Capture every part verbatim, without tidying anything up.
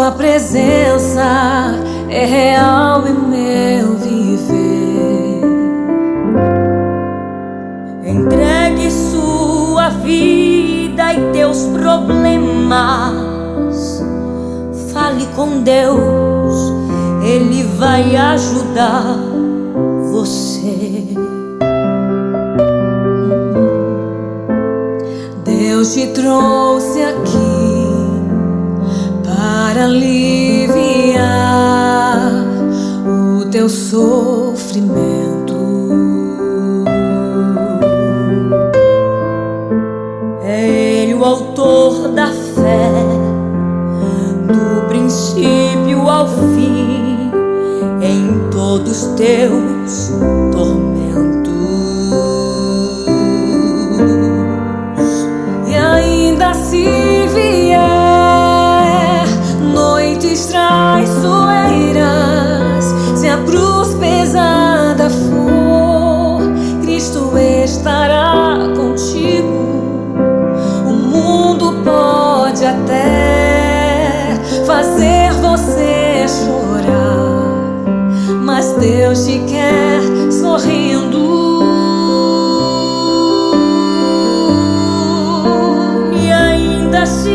Sua presença é real em meu viver. Entregue sua vida e teus problemas. Fale com Deus, Ele vai ajudar você. Deus te trouxe aqui para aliviar o teu sofrimento. É Ele o autor da fé, do princípio ao fim, em todos teus tormentos. E ainda se vier noites traiçoeiras, se a cruz pesada for, Cristo estará contigo. O mundo pode até fazer você chorar, mas Deus te quer sorrindo. E ainda se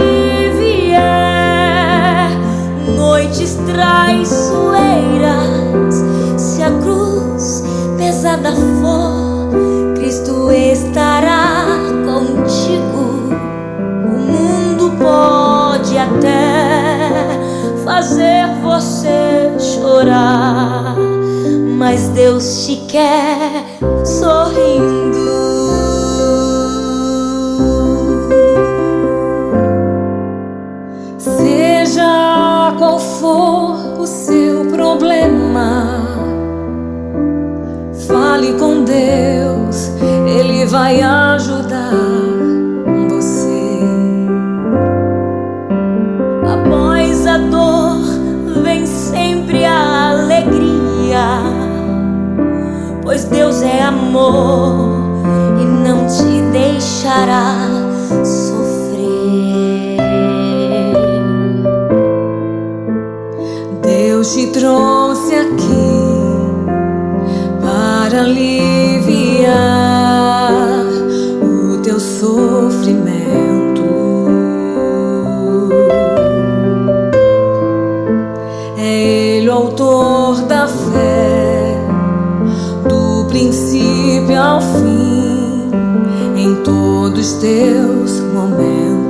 vier noites traiçoeiras, se a cruz pesada for, Cristo estará contigo. O mundo pode até fazer você chorar, mas Deus te quer sorrindo. Seja qual for o seu problema, fale com Deus, Ele vai ajudar você. Após a dor vem sempre a alegria, pois Deus é amor e não te deixará sofrer. Deus te trouxe aqui para aliviar o teu sofrimento. É Ele o autor da fé, do princípio ao fim, em todos teus momentos.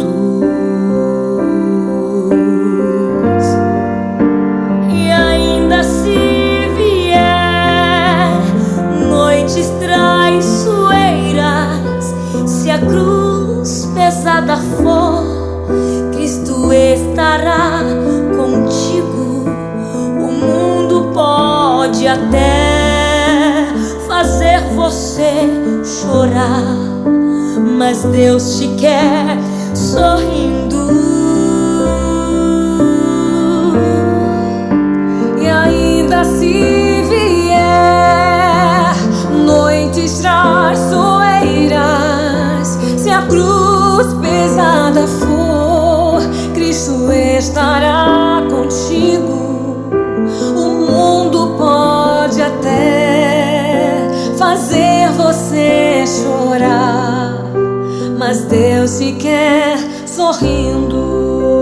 E ainda se vier noites traiçoeiras, se a cruz pesada for, Cristo estará contigo. O mundo pode até fazer você chorar, mas Deus te quer sorrindo. E ainda se vier noites traiçoeiras, se a cruz pesada for, Cristo estará contigo. O mundo pode até fazer você chorar, mas Deus te quer sorrindo.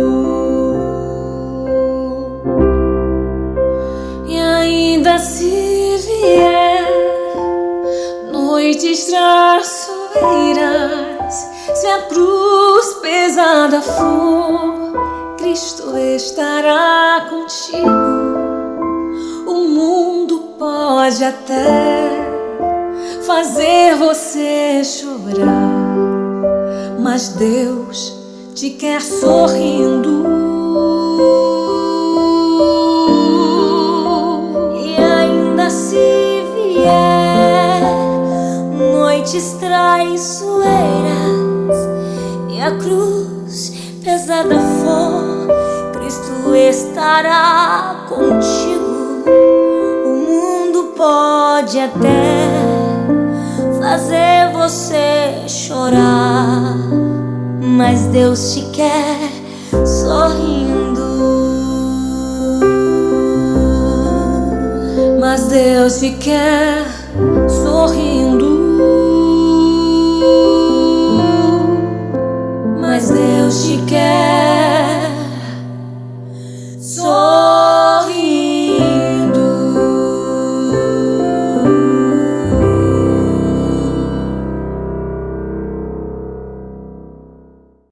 E ainda se vier noites traiçoeiras, se a cruz pesada for, Cristo estará contigo. O mundo pode até fazer você chorar, mas Deus te quer sorrindo. E ainda se vier noites traiçoeiras e a cruz pesada for, Cristo estará contigo. O mundo pode até fazer você chorar, mas Deus te quer sorrindo. mas Deus te quer sorrindo. Mas Deus te quer